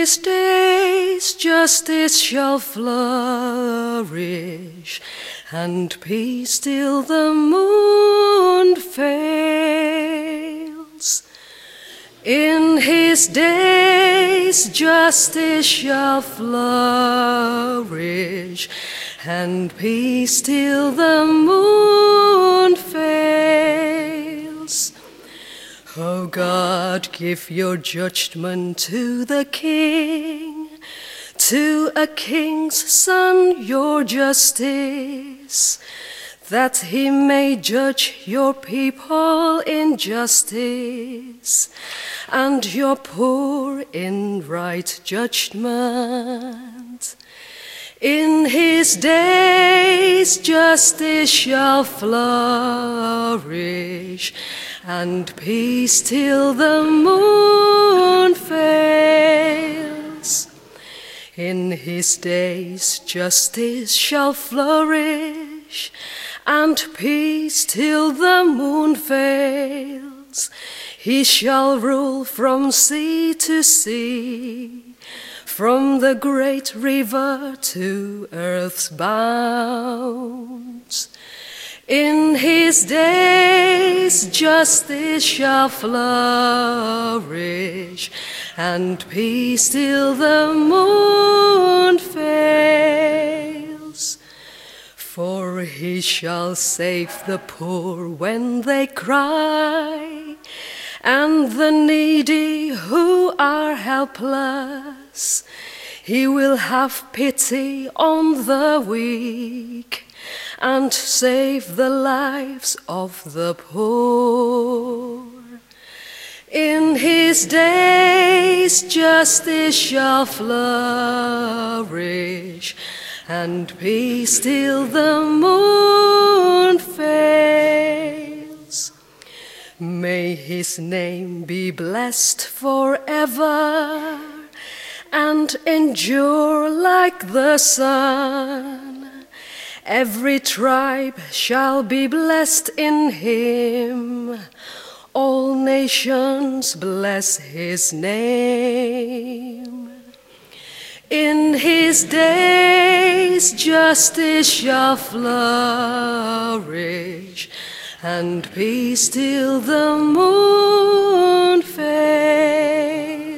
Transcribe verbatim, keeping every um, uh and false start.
his days justice shall flourish, and peace till the moon fails. In his days justice shall flourish, and peace till the moon fails. O God, give your judgment to the king, to a king's son your justice, that he may judge your people in justice, and your poor in right judgment. In his days justice shall flourish, and peace till the moon fails. In his days justice shall flourish, and peace till the moon fails. He shall rule from sea to sea, from the great river to earth's bounds. In his days justice shall flourish, and peace till the moon fails. For he shall save the poor when they cry, and the needy who are helpless. He will have pity on the weak, and save the lives of the poor. In his days justice shall flourish, and peace till the moon fails. May his name be blessed forever, and endure like the sun. Every tribe shall be blessed in him. All nations bless his name. In his days justice shall flourish, and peace till the moon fails.